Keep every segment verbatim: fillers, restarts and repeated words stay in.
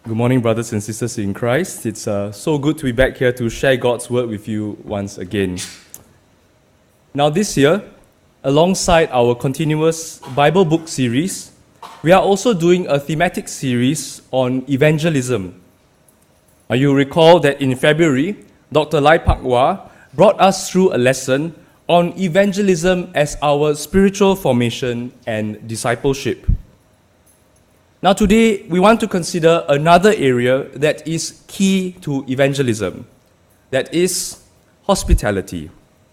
Good morning, brothers and sisters in Christ. It's uh, so good to be back here to share God's word with you once again. Now this year, alongside our continuous Bible book series, we are also doing a thematic series on evangelism. Now you recall that in February, Doctor Lai Pak Wah brought us through a lesson on evangelism as our spiritual formation and discipleship. Now today, we want to consider another area that is key to evangelism, that is hospitality.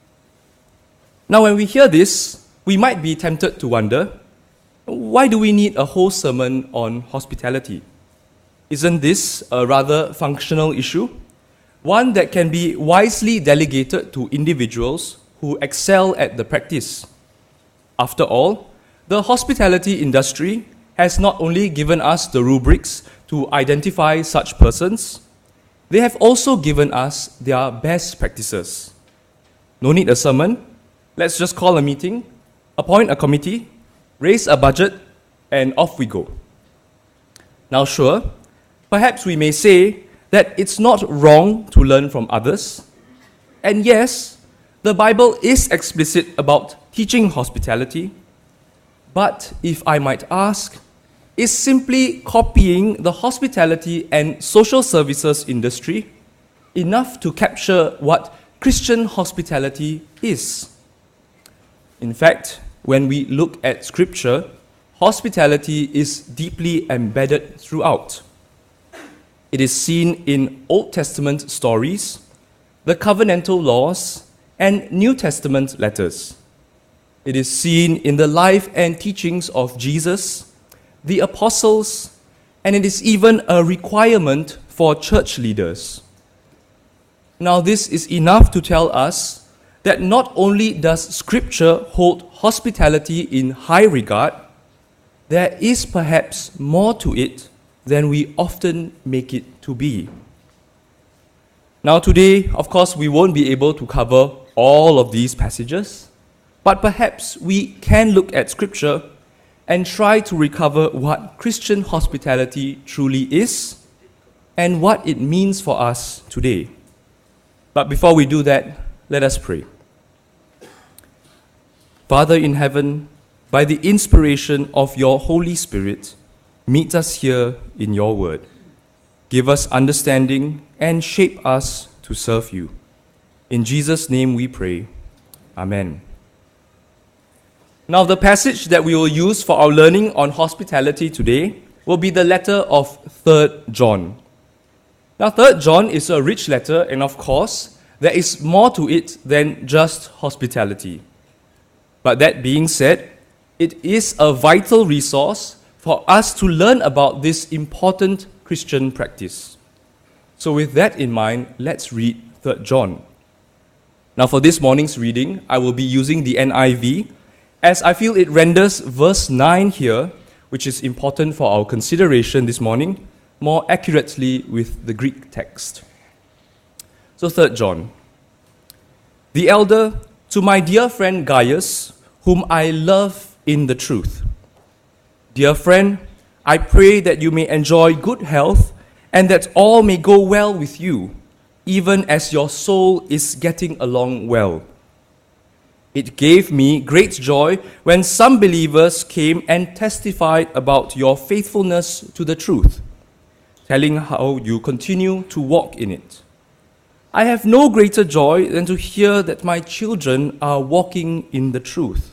Now when we hear this, we might be tempted to wonder, why do we need a whole sermon on hospitality? Isn't this a rather functional issue? One that can be wisely delegated to individuals who excel at the practice. After all, the hospitality industry has not only given us the rubrics to identify such persons, they have also given us their best practices. No need a sermon, let's just call a meeting, appoint a committee, raise a budget, and off we go. Now sure, perhaps we may say that it's not wrong to learn from others, and yes, the Bible is explicit about teaching hospitality, but if I might ask, is simply copying the hospitality and social services industry enough to capture what Christian hospitality is? In fact, when we look at Scripture, hospitality is deeply embedded throughout. It is seen in Old Testament stories, the covenantal laws, and New Testament letters. It is seen in the life and teachings of Jesus, the apostles, and it is even a requirement for church leaders. Now, this is enough to tell us that not only does Scripture hold hospitality in high regard, there is perhaps more to it than we often make it to be. Now, today, of course, we won't be able to cover all of these passages, but perhaps we can look at Scripture and try to recover what Christian hospitality truly is and what it means for us today. But before we do that, let us pray. Father in heaven, by the inspiration of your Holy Spirit, meet us here in your word. Give us understanding and shape us to serve you. In Jesus' name we pray. Amen. Now, the passage that we will use for our learning on hospitality today will be the letter of Third John. Now, Third John is a rich letter, and of course, there is more to it than just hospitality. But that being said, it is a vital resource for us to learn about this important Christian practice. So with that in mind, let's read Third John. Now, for this morning's reading, I will be using the N I V, as I feel it renders verse nine here, which is important for our consideration this morning, more accurately with the Greek text. So Third John. The elder, to my dear friend Gaius, whom I love in the truth. Dear friend, I pray that you may enjoy good health and that all may go well with you, even as your soul is getting along well. It gave me great joy when some believers came and testified about your faithfulness to the truth, telling how you continue to walk in it. I have no greater joy than to hear that my children are walking in the truth.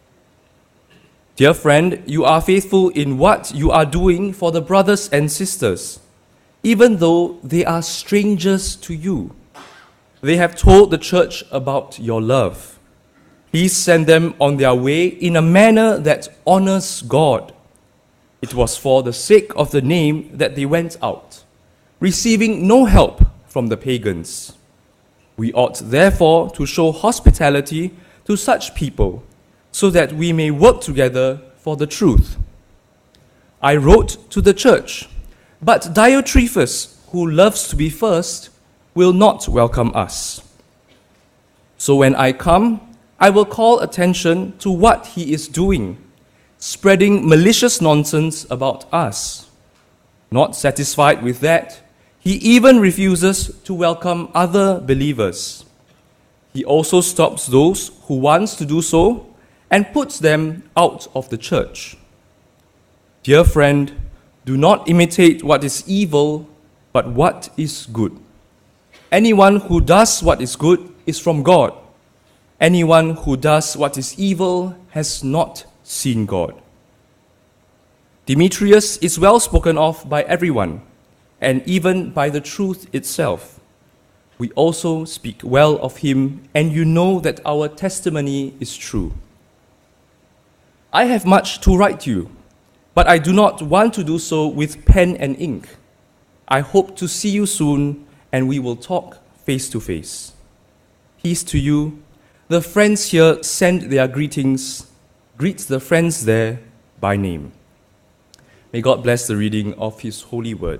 Dear friend, you are faithful in what you are doing for the brothers and sisters, even though they are strangers to you. They have told the church about your love. Please send them on their way in a manner that honors God. It was for the sake of the name that they went out, receiving no help from the pagans. We ought therefore to show hospitality to such people, so that we may work together for the truth. I wrote to the church, but Diotrephes, who loves to be first, will not welcome us. So when I come, I will call attention to what he is doing, spreading malicious nonsense about us. Not satisfied with that, he even refuses to welcome other believers. He also stops those who want to do so and puts them out of the church. Dear friend, do not imitate what is evil, but what is good. Anyone who does what is good is from God. Anyone who does what is evil has not seen God. Demetrius is well spoken of by everyone, and even by the truth itself. We also speak well of him, and you know that our testimony is true. I have much to write you, but I do not want to do so with pen and ink. I hope to see you soon, and we will talk face to face. Peace to you. The friends here send their greetings. Greet the friends there by name. May God bless the reading of His holy word.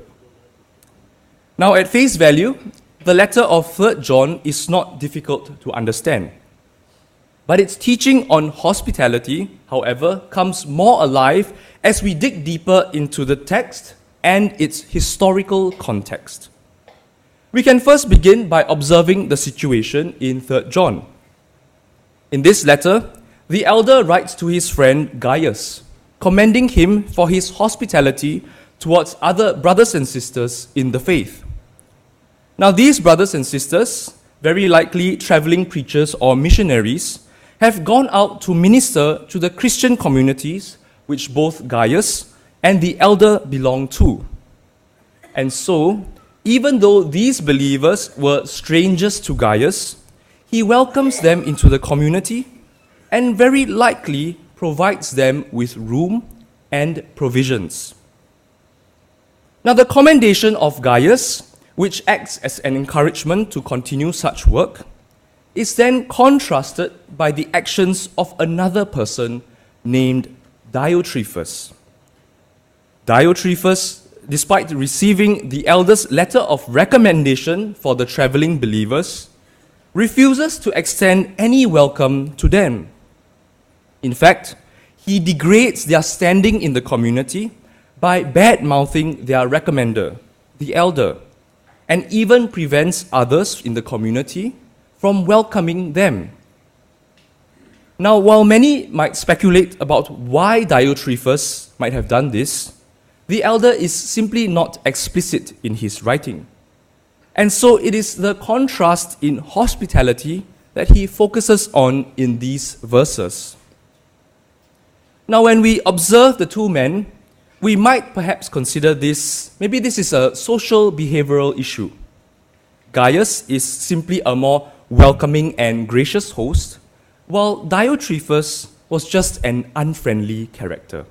Now, at face value, the letter of Third John is not difficult to understand. But its teaching on hospitality, however, comes more alive as we dig deeper into the text and its historical context. We can first begin by observing the situation in Third John. In this letter, the elder writes to his friend Gaius, commending him for his hospitality towards other brothers and sisters in the faith. Now, these brothers and sisters, very likely traveling preachers or missionaries, have gone out to minister to the Christian communities which both Gaius and the elder belong to. And so, even though these believers were strangers to Gaius, he welcomes them into the community and very likely provides them with room and provisions. Now, the commendation of Gaius, which acts as an encouragement to continue such work, is then contrasted by the actions of another person named Diotrephes. Diotrephes, despite receiving the elder's letter of recommendation for the traveling believers, refuses to extend any welcome to them. In fact, he degrades their standing in the community by bad-mouthing their recommender, the elder, and even prevents others in the community from welcoming them. Now, while many might speculate about why Diotrephes might have done this, the elder is simply not explicit in his writing. And so it is the contrast in hospitality that he focuses on in these verses. Now, when we observe the two men, we might perhaps consider this, maybe this is a social behavioral issue. Gaius is simply a more welcoming and gracious host, while Diotrephes was just an unfriendly character.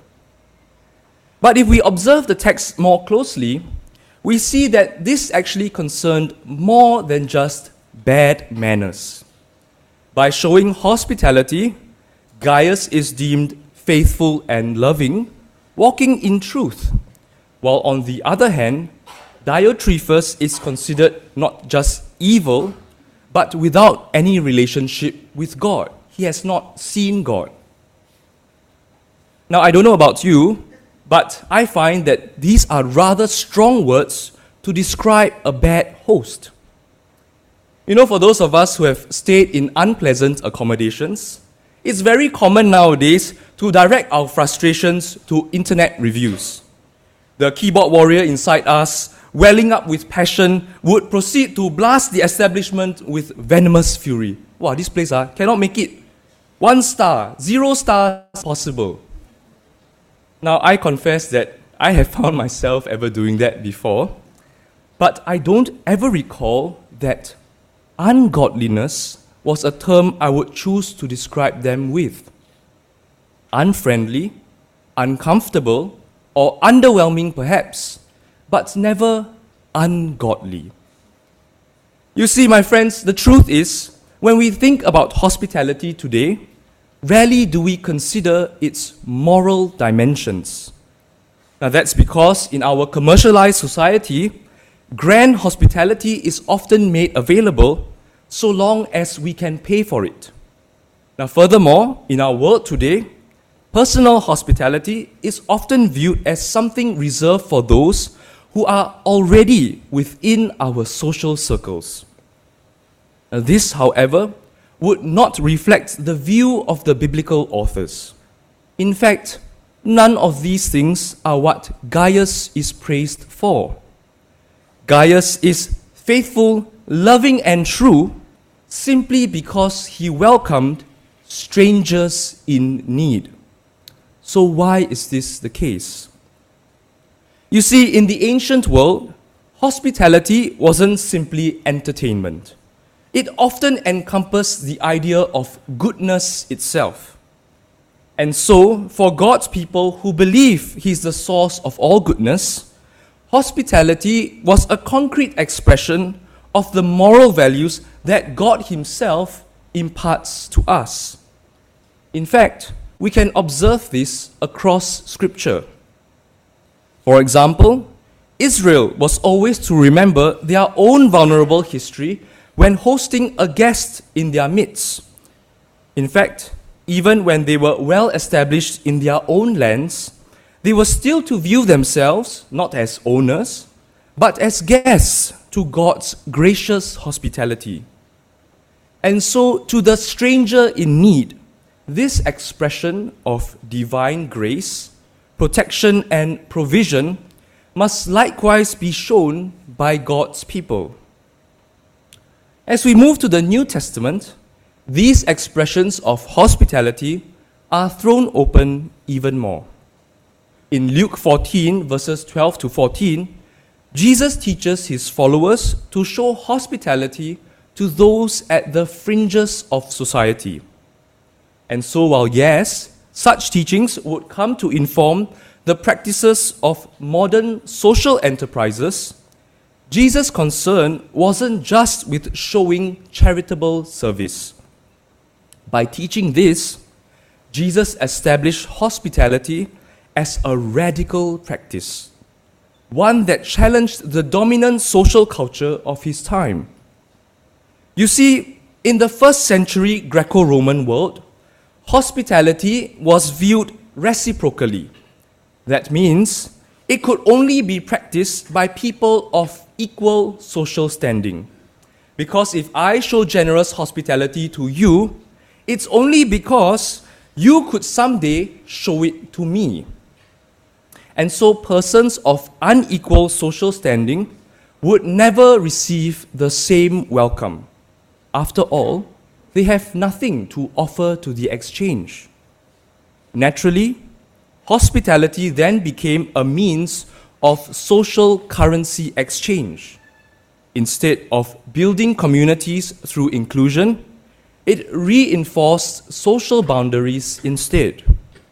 But if we observe the text more closely, we see that this actually concerned more than just bad manners. By showing hospitality, Gaius is deemed faithful and loving, walking in truth, while on the other hand, Diotrephes is considered not just evil, but without any relationship with God. He has not seen God. Now, I don't know about you, but I find that these are rather strong words to describe a bad host. You know, for those of us who have stayed in unpleasant accommodations, it's very common nowadays to direct our frustrations to internet reviews. The keyboard warrior inside us, welling up with passion, would proceed to blast the establishment with venomous fury. Wow, this place uh, cannot make it. One star, zero stars possible. Now, I confess that I have found myself ever doing that before, but I don't ever recall that ungodliness was a term I would choose to describe them with. Unfriendly, uncomfortable, or underwhelming perhaps, but never ungodly. You see, my friends, the truth is, when we think about hospitality today, rarely do we consider its moral dimensions. Now that's because in our commercialized society, grand hospitality is often made available so long as we can pay for it. Now furthermore, in our world today, personal hospitality is often viewed as something reserved for those who are already within our social circles. Now, this, however, would not reflect the view of the biblical authors. In fact, none of these things are what Gaius is praised for. Gaius is faithful, loving, and true simply because he welcomed strangers in need. So why is this the case? You see, in the ancient world, hospitality wasn't simply entertainment. It often encompassed the idea of goodness itself. And so, for God's people who believe He's the source of all goodness, hospitality was a concrete expression of the moral values that God Himself imparts to us. In fact, we can observe this across Scripture. For example, Israel was always to remember their own vulnerable history when hosting a guest in their midst. In fact, even when they were well established in their own lands, they were still to view themselves not as owners, but as guests to God's gracious hospitality. And so, to the stranger in need, this expression of divine grace, protection, and provision must likewise be shown by God's people. As we move to the New Testament, these expressions of hospitality are thrown open even more. In Luke fourteen, verses twelve to fourteen, Jesus teaches His followers to show hospitality to those at the fringes of society. And so, while yes, such teachings would come to inform the practices of modern social enterprises, Jesus' concern wasn't just with showing charitable service. By teaching this, Jesus established hospitality as a radical practice, one that challenged the dominant social culture of his time. You see, in the first century Greco-Roman world, hospitality was viewed reciprocally. That means it could only be practiced by people of equal social standing. Because if I show generous hospitality to you, it's only because you could someday show it to me. And so persons of unequal social standing would never receive the same welcome. After all, they have nothing to offer to the exchange. Naturally, hospitality then became a means of social currency exchange. Instead of building communities through inclusion, it reinforced social boundaries instead.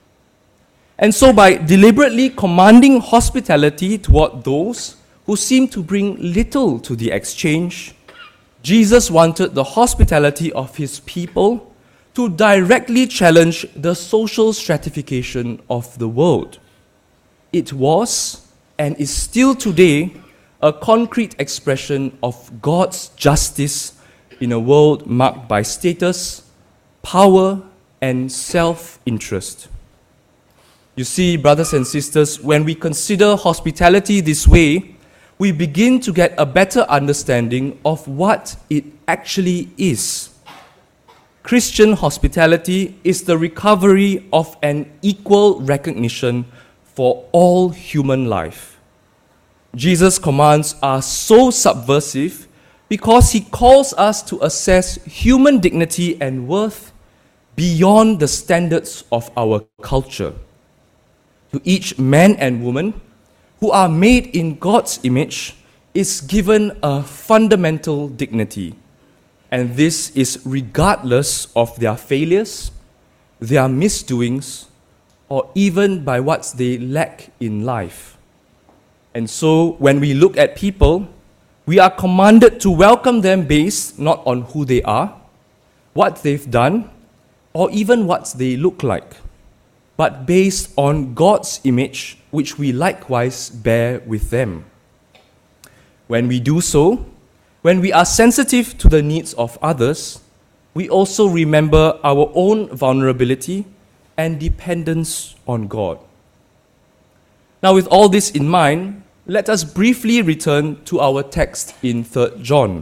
And so by deliberately commanding hospitality toward those who seem to bring little to the exchange, Jesus wanted the hospitality of His people to directly challenge the social stratification of the world. It was, and is still today, a concrete expression of God's justice in a world marked by status, power, and self-interest. You see, brothers and sisters, when we consider hospitality this way, we begin to get a better understanding of what it actually is. Christian hospitality is the recovery of an equal recognition for all human life. Jesus' commands are so subversive because He calls us to assess human dignity and worth beyond the standards of our culture. To each man and woman who are made in God's image is given a fundamental dignity. And this is regardless of their failures, their misdoings, or even by what they lack in life. And so, when we look at people, we are commanded to welcome them based not on who they are, what they've done, or even what they look like, but based on God's image, which we likewise bear with them. When we do so, when we are sensitive to the needs of others, we also remember our own vulnerability and dependence on God. Now, with all this in mind, let us briefly return to our text in Third John.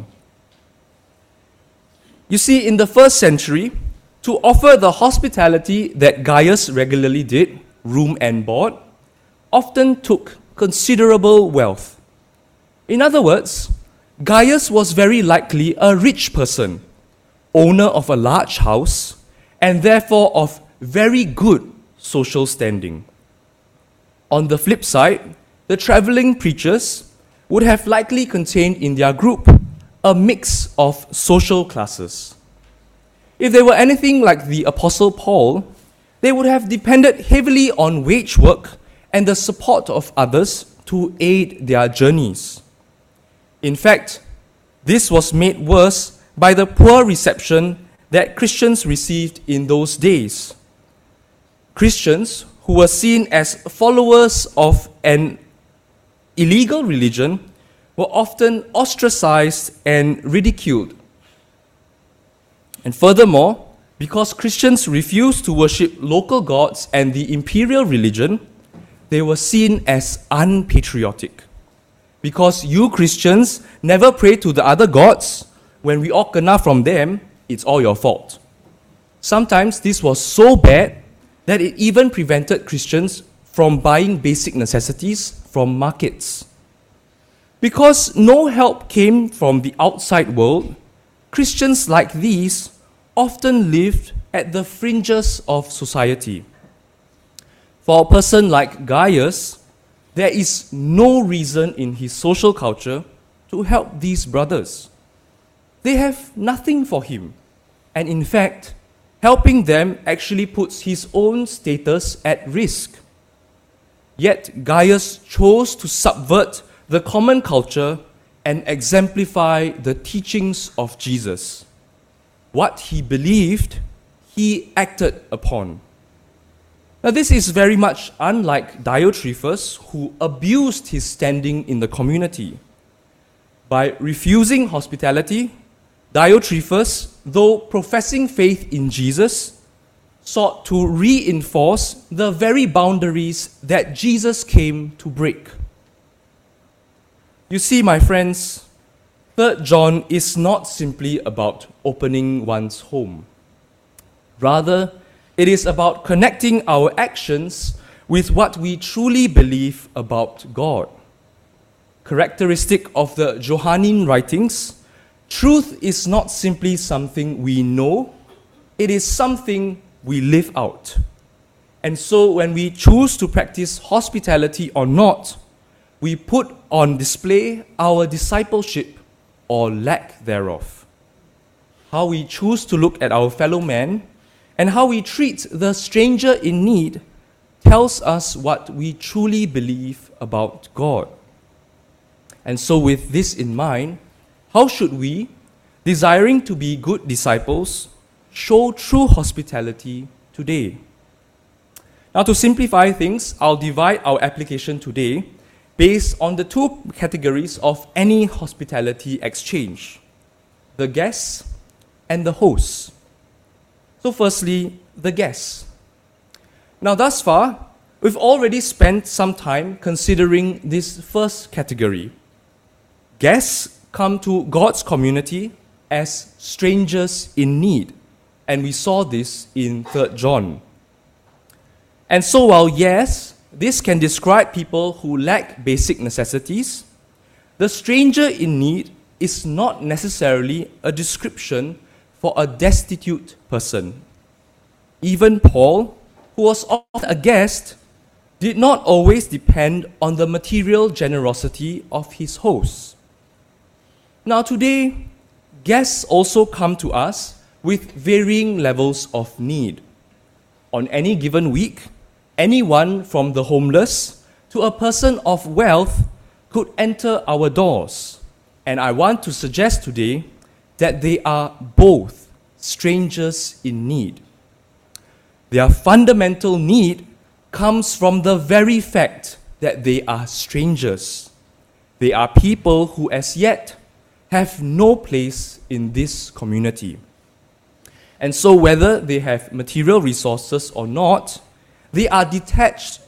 You see, in the first century, to offer the hospitality that Gaius regularly did, room and board, often took considerable wealth. In other words, Gaius was very likely a rich person, owner of a large house, and therefore of very good social standing. On the flip side, the traveling preachers would have likely contained in their group a mix of social classes. If they were anything like the Apostle Paul, they would have depended heavily on wage work and the support of others to aid their journeys. In fact, this was made worse by the poor reception that Christians received in those days. Christians who were seen as followers of an illegal religion were often ostracized and ridiculed. And furthermore, because Christians refused to worship local gods and the imperial religion, they were seen as unpatriotic. Because you Christians never pray to the other gods, when we all kena from them, it's all your fault. Sometimes this was so bad that it even prevented Christians from buying basic necessities from markets. Because no help came from the outside world, Christians like these often lived at the fringes of society. For a person like Gaius, there is no reason in his social culture to help these brothers. They have nothing for him, and in fact, helping them actually puts his own status at risk. Yet Gaius chose to subvert the common culture and exemplify the teachings of Jesus. What he believed, he acted upon. Now, this is very much unlike Diotrephes, who abused his standing in the community. By refusing hospitality, Diotrephes, though professing faith in Jesus, sought to reinforce the very boundaries that Jesus came to break. You see, my friends, Third John is not simply about opening one's home. Rather, it is about connecting our actions with what we truly believe about God. Characteristic of the Johannine writings, truth is not simply something we know, it is something we live out. And so when we choose to practice hospitality or not, we put on display our discipleship or lack thereof. How we choose to look at our fellow man and how we treat the stranger in need tells us what we truly believe about God. And so with this in mind, how should we, desiring to be good disciples, show true hospitality today? Now, to simplify things, I'll divide our application today based on the two categories of any hospitality exchange: the guests and the hosts. So firstly, the guests. Now, thus far, we've already spent some time considering this first category. Guests come to God's community as strangers in need, and we saw this in Third John. And so while yes, this can describe people who lack basic necessities, the stranger in need is not necessarily a description for a destitute person. Even Paul, who was often a guest, did not always depend on the material generosity of his hosts. Now today, guests also come to us with varying levels of need. On any given week, anyone from the homeless to a person of wealth could enter our doors. And I want to suggest today that they are both strangers in need. Their fundamental need comes from the very fact that they are strangers. They are people who as yet have no place in this community. And so whether they have material resources or not, they are detached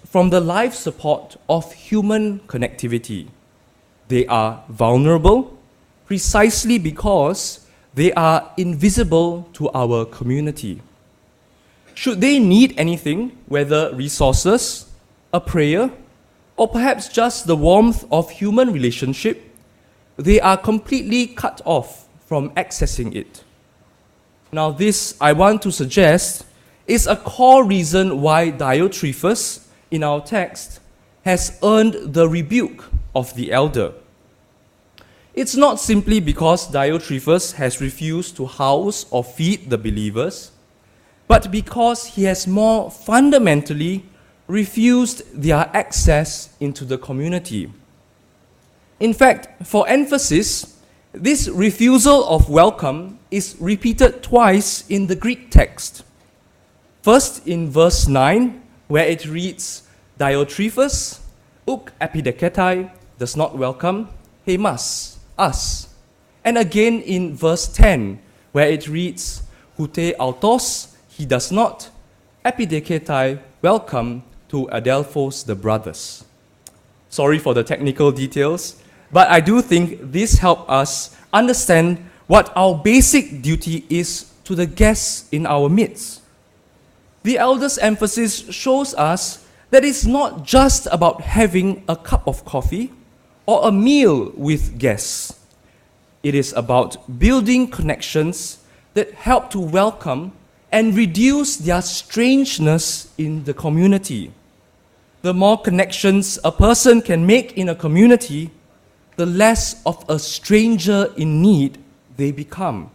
from the life support of human connectivity. They are vulnerable precisely because they are invisible to our community. Should they need anything, whether resources, a prayer, or perhaps just the warmth of human relationship, they are completely cut off from accessing it. Now this, I want to suggest, is a core reason why Diotrephes, in our text, has earned the rebuke of the elder. It's not simply because Diotrephes has refused to house or feed the believers, but because he has more fundamentally refused their access into the community. In fact, for emphasis, this refusal of welcome is repeated twice in the Greek text. First in verse nine, where it reads, Diotrephes, uk epideketai, does not welcome, hemas, us. And again in verse ten, where it reads, hute autos, he does not, epideketai, welcome to Adelphos the brothers. Sorry for the technical details, but I do think this helps us understand what our basic duty is to the guests in our midst. The elder's emphasis shows us that it's not just about having a cup of coffee or a meal with guests. It is about building connections that help to welcome and reduce their strangeness in the community. The more connections a person can make in a community, the less of a stranger in need they become.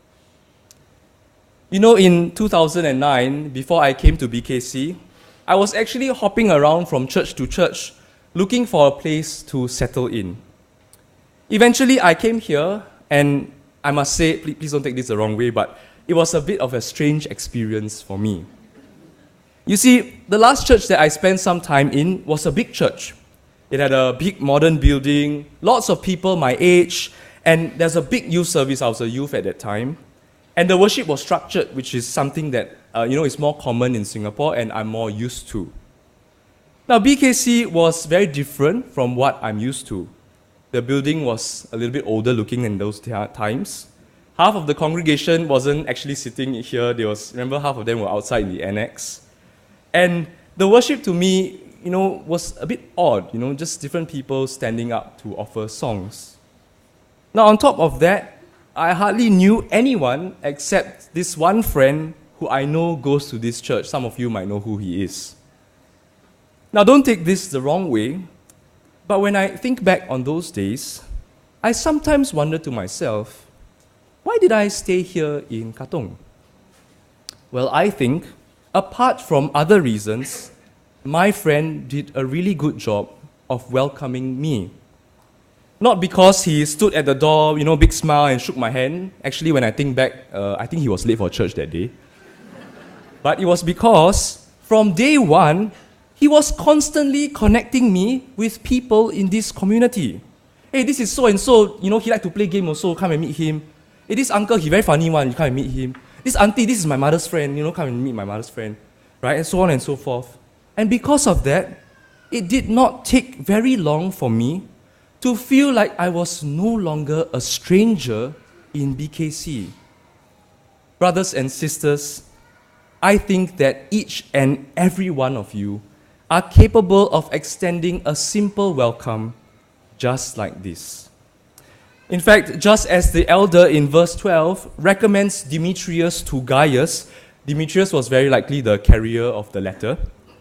You know, in two thousand nine, before I came to B K C, I was actually hopping around from church to church looking for a place to settle in. Eventually, I came here, and I must say, please, please don't take this the wrong way, but it was a bit of a strange experience for me. You see, the last church that I spent some time in was a big church. It had a big modern building, lots of people my age, and there's a big youth service. I was a youth at that time. And the worship was structured, which is something that, uh, you know, is more common in Singapore and I'm more used to. Now, B K C was very different from what I'm used to. The building was a little bit older looking in those times. Half of the congregation wasn't actually sitting here. There was, remember, half of them were outside in the annex. And the worship to me, you know, was a bit odd, you know, just different people standing up to offer songs. Now, on top of that, I hardly knew anyone except this one friend who I know goes to this church. Some of you might know who he is. Now, don't take this the wrong way, but when I think back on those days, I sometimes wonder to myself, why did I stay here in Katong? Well, I think, apart from other reasons, my friend did a really good job of welcoming me. Not because he stood at the door, you know, big smile and shook my hand. Actually, when I think back, uh, I think he was late for church that day. But it was because, from day one, he was constantly connecting me with people in this community. Hey, this is so-and-so, you know, he like to play game also, come and meet him. Hey, this uncle, he very funny one, you come and meet him. This auntie, this is my mother's friend, you know, come and meet my mother's friend. Right, and so on and so forth. And because of that, it did not take very long for me to feel like I was no longer a stranger in B K C. Brothers and sisters, I think that each and every one of you are capable of extending a simple welcome just like this. In fact, just as the elder in verse twelve recommends Demetrius to Gaius, Demetrius was very likely the carrier of the letter,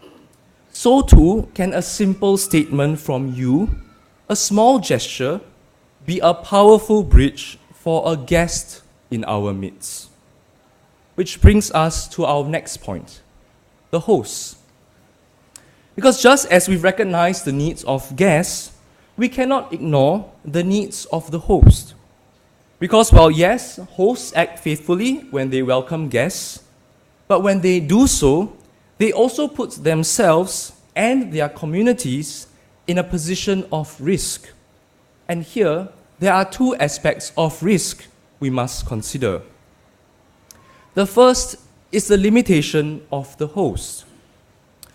so too can a simple statement from you, a small gesture, be a powerful bridge for a guest in our midst. Which brings us to our next point, the host. Because just as we recognize the needs of guests, we cannot ignore the needs of the host. Because while yes, hosts act faithfully when they welcome guests, but when they do so, they also put themselves and their communities in a position of risk. And here, there are two aspects of risk we must consider. The first is the limitation of the host.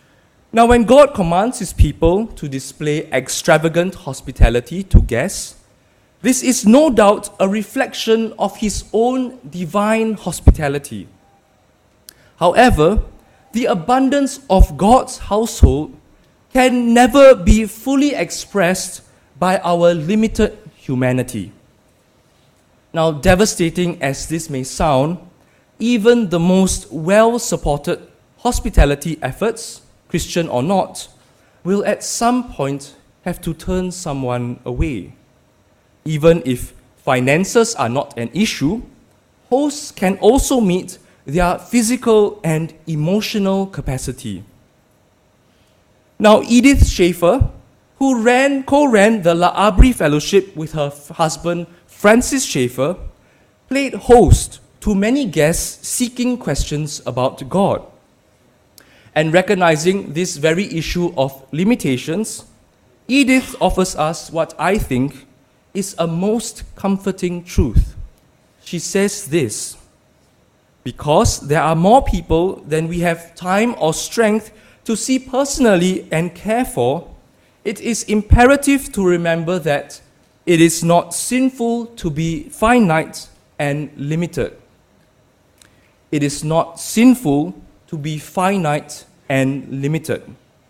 Now, when God commands His people to display extravagant hospitality to guests, this is no doubt a reflection of His own divine hospitality. However, the abundance of God's household can never be fully expressed by our limited humanity. Now, devastating as this may sound, even the most well-supported hospitality efforts, Christian or not, will at some point have to turn someone away. Even if finances are not an issue, hosts can also meet their physical and emotional capacity. Now, Edith Schaeffer, who ran, co-ran the La Abri Fellowship with her f- husband Francis Schaeffer, played host to many guests seeking questions about God. And recognizing this very issue of limitations, Edith offers us what I think is a most comforting truth. She says this: because there are more people than we have time or strength to see personally and care for, it is imperative to remember that it is not sinful to be finite and limited. It is not sinful to be finite and limited.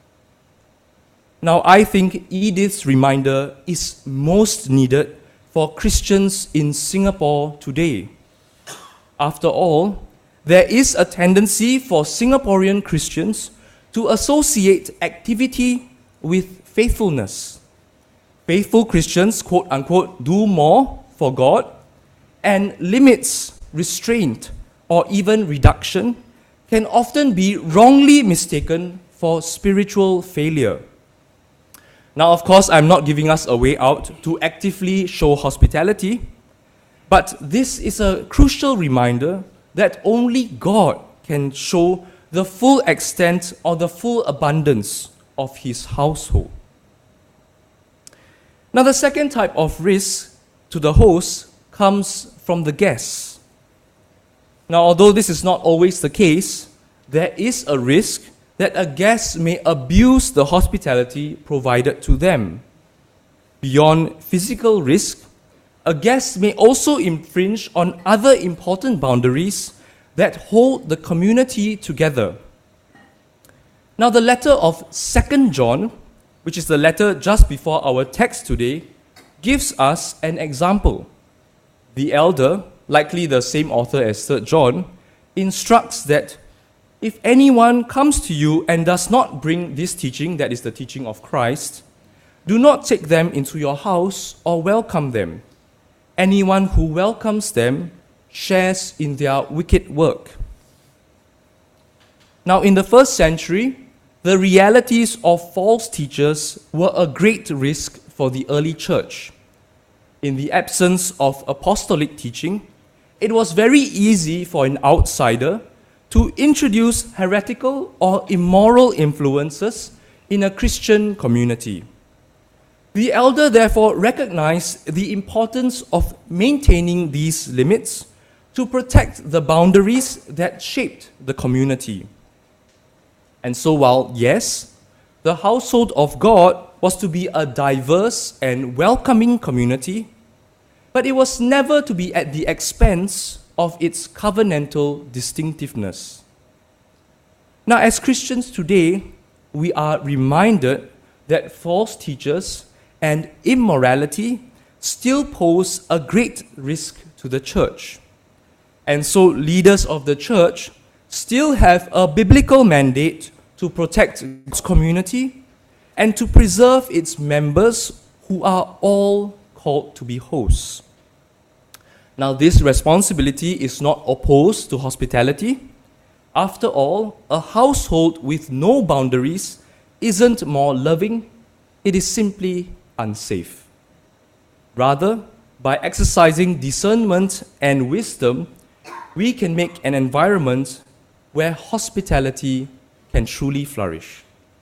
Now, I think Edith's reminder is most needed for Christians in Singapore today. After all, there is a tendency for Singaporean Christians to associate activity with faithfulness. Faithful Christians, quote unquote, do more for God, and limits, restraint, or even reduction can often be wrongly mistaken for spiritual failure. Now, of course, I'm not giving us a way out to actively show hospitality, but this is a crucial reminder that only God can show the full extent or the full abundance of His household. Now, the second type of risk to the host comes from the guests. Now, although this is not always the case, there is a risk that a guest may abuse the hospitality provided to them. Beyond physical risk, a guest may also infringe on other important boundaries that hold the community together. Now, the letter of Second John, which is the letter just before our text today, gives us an example. The elder, likely the same author as Third John, instructs that if anyone comes to you and does not bring this teaching, that is the teaching of Christ, do not take them into your house or welcome them. Anyone who welcomes them shares in their wicked work. Now, in the first century, the realities of false teachers were a great risk for the early church. In the absence of apostolic teaching, it was very easy for an outsider to introduce heretical or immoral influences in a Christian community. The elder therefore recognized the importance of maintaining these limits to protect the boundaries that shaped the community. And so while, yes, the household of God was to be a diverse and welcoming community, but it was never to be at the expense of its covenantal distinctiveness. Now, as Christians today, we are reminded that false teachers and immorality still pose a great risk to the church. And so leaders of the church still have a biblical mandate to protect its community and to preserve its members who are all called to be hosts. Now, this responsibility is not opposed to hospitality. After all, a household with no boundaries isn't more loving, it is simply unsafe. Rather, by exercising discernment and wisdom, we can make an environment where hospitality can truly flourish.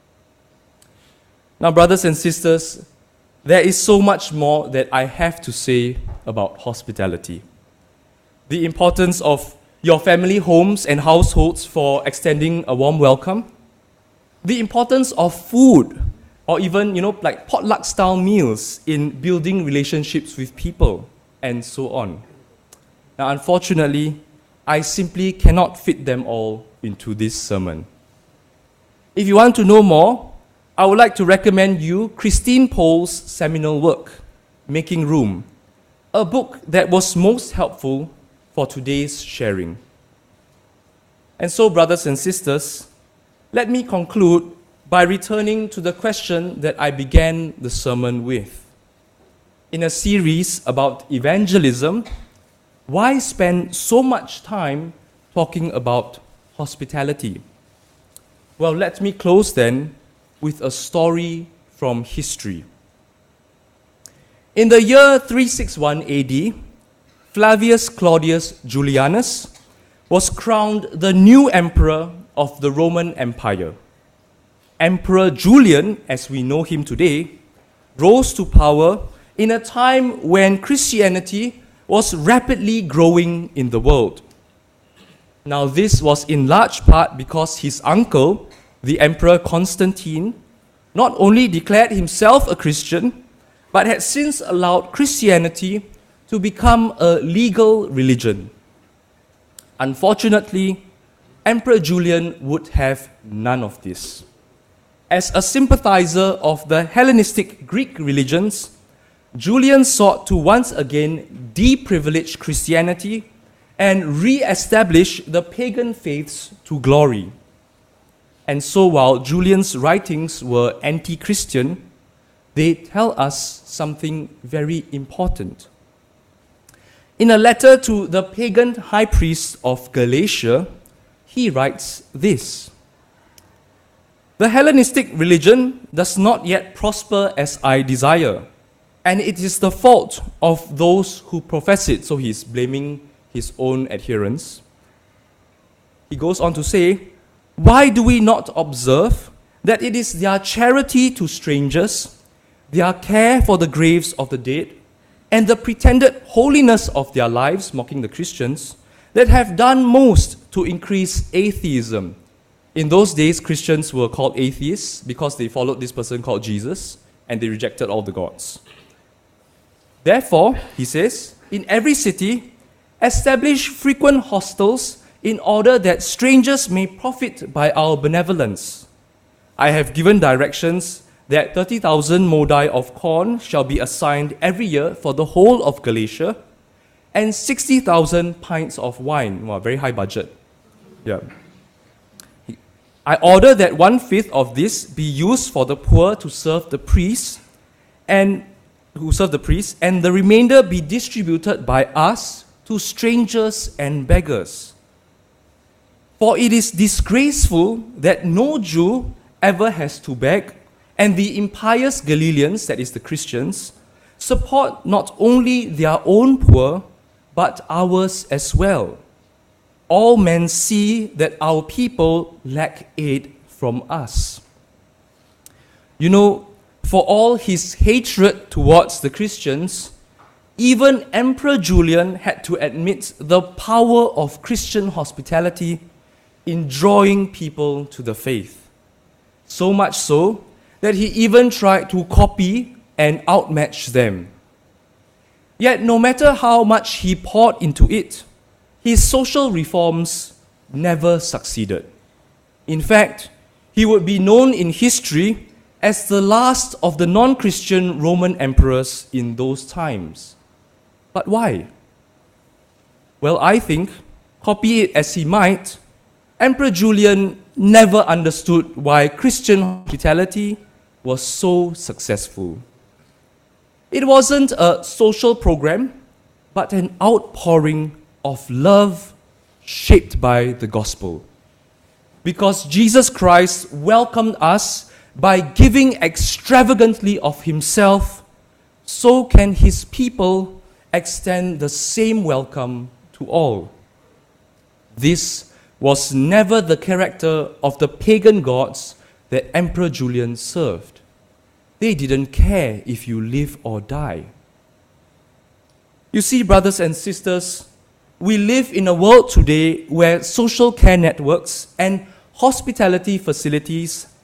Now, brothers and sisters, there is so much more that I have to say about hospitality. The importance of your family homes and households for extending a warm welcome, the importance of food, or even, you know, like potluck-style meals in building relationships with people, and so on. Now, unfortunately, I simply cannot fit them all into this sermon. If you want to know more, I would like to recommend you Christine Pohl's seminal work, Making Room, a book that was most helpful for today's sharing. And so, brothers and sisters, let me conclude by returning to the question that I began the sermon with. In a series about evangelism, why spend so much time talking about hospitality? Well, let me close then with a story from history. In the year three sixty-one A D, Flavius Claudius Julianus was crowned the new emperor of the Roman Empire. Emperor Julian, as we know him today, rose to power in a time when Christianity was rapidly growing in the world. Now, this was in large part because his uncle, the Emperor Constantine, not only declared himself a Christian, but had since allowed Christianity to become a legal religion. Unfortunately, Emperor Julian would have none of this. As a sympathizer of the Hellenistic Greek religions, Julian sought to once again deprivilege Christianity and re-establish the pagan faiths to glory. And so while Julian's writings were anti-Christian, they tell us something very important. In a letter to the pagan high priest of Galatia, he writes this: "The Hellenistic religion does not yet prosper as I desire, and it is the fault of those who profess it." So he's blaming his own adherents. He goes on to say, "Why do we not observe that it is their charity to strangers, their care for the graves of the dead, and the pretended holiness of their lives," mocking the Christians, "that have done most to increase atheism?" In those days, Christians were called atheists because they followed this person called Jesus, and they rejected all the gods. "Therefore," he says, "in every city, establish frequent hostels in order that strangers may profit by our benevolence. I have given directions that thirty thousand modai of corn shall be assigned every year for the whole of Galatia, and sixty thousand pints of wine." Wow, very high budget. Yeah. "I order that one-fifth of this be used for the poor to serve the priests, and who serve the priests, and the remainder be distributed by us to strangers and beggars. For it is disgraceful that no Jew ever has to beg, and the impious Galileans," that is the Christians, "support not only their own poor, but ours as well. All men see that our people lack aid from us." You know, for all his hatred towards the Christians, even Emperor Julian had to admit the power of Christian hospitality in drawing people to the faith. So much so that he even tried to copy and outmatch them. Yet no matter how much he poured into it, his social reforms never succeeded. In fact, he would be known in history as the last of the non-Christian Roman emperors in those times. But why? Well, I think, copy it as he might, Emperor Julian never understood why Christian hospitality was so successful. It wasn't a social program, but an outpouring of love shaped by the gospel. Because Jesus Christ welcomed us by giving extravagantly of himself, so can his people extend the same welcome to all. This was never the character of the pagan gods that Emperor Julian served. They didn't care if you live or die. You see, brothers and sisters, we live in a world today where social care networks and hospitality facilities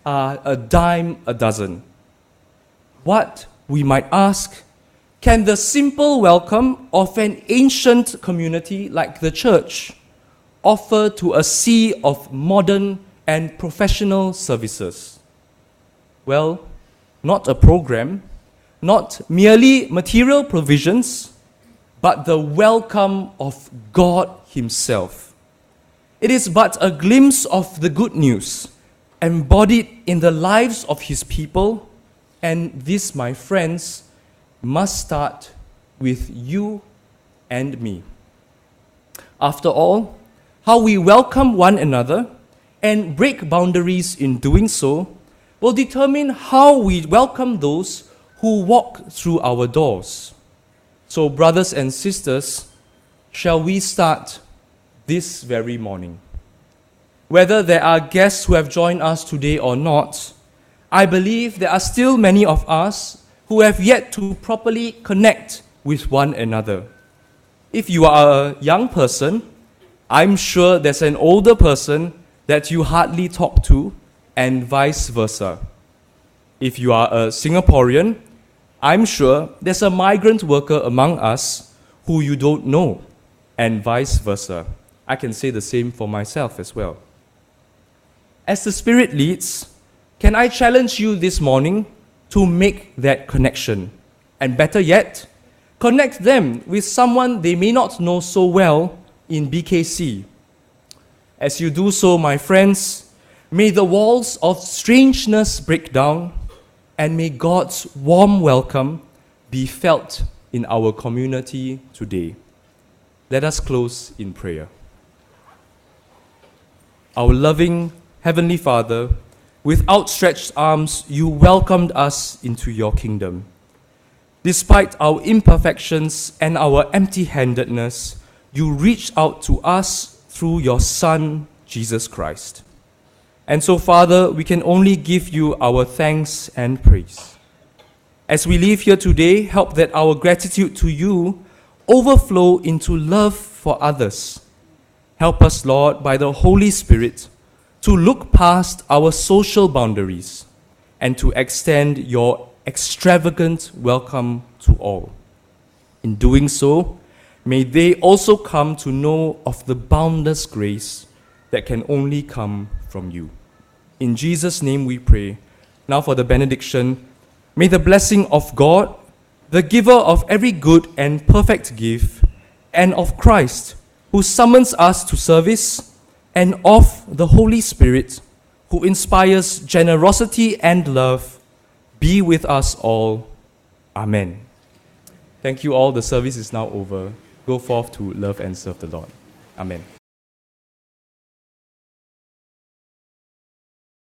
are a dime a dozen. What, we might ask, can the simple welcome of an ancient community like the church offer to a sea of modern and professional services? Well, not a program, not merely material provisions, but the welcome of God Himself. It is but a glimpse of the good news embodied in the lives of His people, and this, my friends, must start with you and me. After all, how we welcome one another and break boundaries in doing so will determine how we welcome those who walk through our doors. So, brothers and sisters, shall we start this very morning? Whether there are guests who have joined us today or not, I believe there are still many of us who have yet to properly connect with one another. If you are a young person, I'm sure there's an older person that you hardly talk to, and vice versa. If you are a Singaporean, I'm sure there's a migrant worker among us who you don't know, and vice versa. I can say the same for myself as well. As the Spirit leads, can I challenge you this morning to make that connection? And better yet, connect them with someone they may not know so well in B K C. As you do so, my friends, may the walls of strangeness break down, and may God's warm welcome be felt in our community today. Let us close in prayer. Our loving Heavenly Father, with outstretched arms, you welcomed us into your kingdom. Despite our imperfections and our empty-handedness, you reached out to us through your Son, Jesus Christ. And so, Father, we can only give you our thanks and praise. As we leave here today, help that our gratitude to you overflow into love for others. Help us, Lord, by the Holy Spirit, to look past our social boundaries and to extend your extravagant welcome to all. In doing so, may they also come to know of the boundless grace that can only come from you. In Jesus' name we pray. Now for the benediction. May the blessing of God, the giver of every good and perfect gift, and of Christ, who summons us to service, and of the Holy Spirit, who inspires generosity and love, be with us all. Amen. Thank you all. The service is now over. Go forth to love and serve the Lord. Amen.